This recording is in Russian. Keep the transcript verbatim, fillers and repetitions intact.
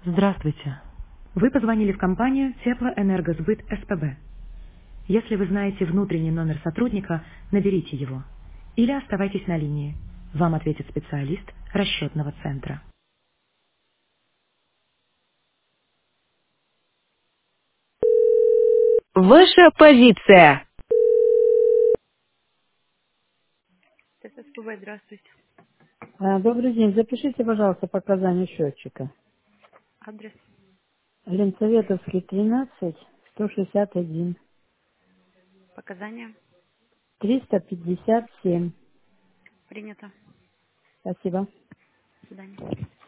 Здравствуйте. Вы позвонили в компанию Теплоэнергосбыт СПБ. Если вы знаете внутренний номер сотрудника, наберите его. Или оставайтесь на линии. Вам ответит специалист расчетного центра. Ваша позиция. ССПБ, здравствуйте. А, Добрый день. Запишите, пожалуйста, показания счетчика. Адрес, Ленсоветовский тринадцать, сто шестьдесят один, показания. триста пятьдесят семь. Принято. Спасибо. До свидания.